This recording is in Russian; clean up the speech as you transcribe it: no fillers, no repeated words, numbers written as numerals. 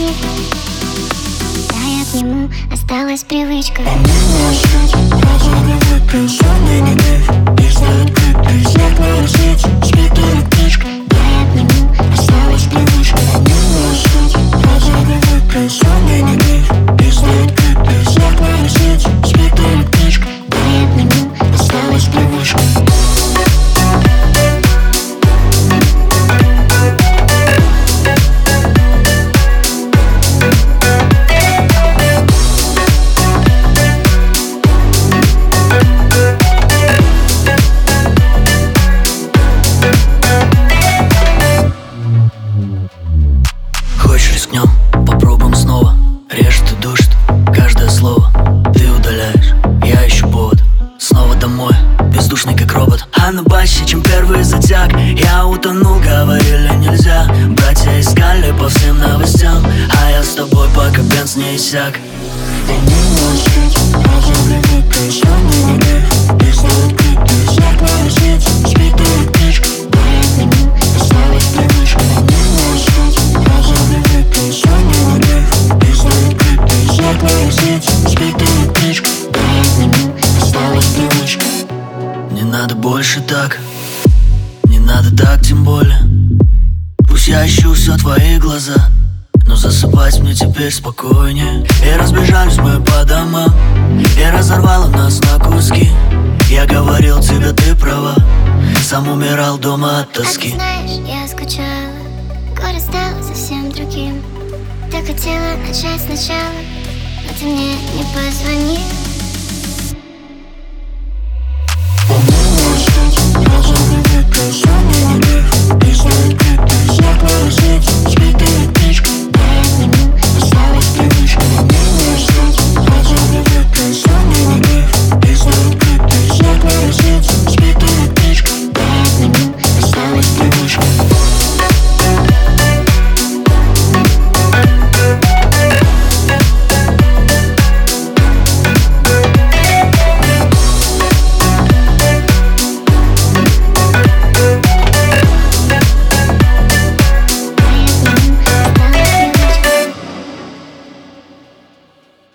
них. Да, я к нему осталась привычка. Разорванный пенсионный на них. Издает клипы, снег на сеть, спит электричка. Да, я к нему осталась привычка. Разорванный пенсионный на них. Издает клипы, снег на сеть, спит электричка. Да, я к нему осталась привычка. Хочешь, рискнем, попробуем снова. Режет и душит каждое слово. Ты удаляешь, я ищу повод. Снова домой, бездушный как робот. А на басе, чем первый затяг. Я утонул, говорили нельзя. Братья искали по всем новостям, а я с тобой, пока бенз не иссяк. Разорванный пенсионный на них. Издает клипы, снег на сеть, спит электричка. Да, я к нему осталась привычка. Разорванный пенсионный на них. Издает клипы, снег на сеть, спит электричка. Да, я к нему осталась привычка. Не надо больше так, не надо так тем более. Пусть я ищу все твои глаза, но засыпать мне теперь спокойнее. И разбежались мы по домам, и разорвало нас на куски. Я говорил тебе, ты права, сам умирал дома от А ты тоски. знаешь, я скучала, город стал совсем другим. Ты хотела начать сначала, но ты мне не позвонил. Разорванный пенсионный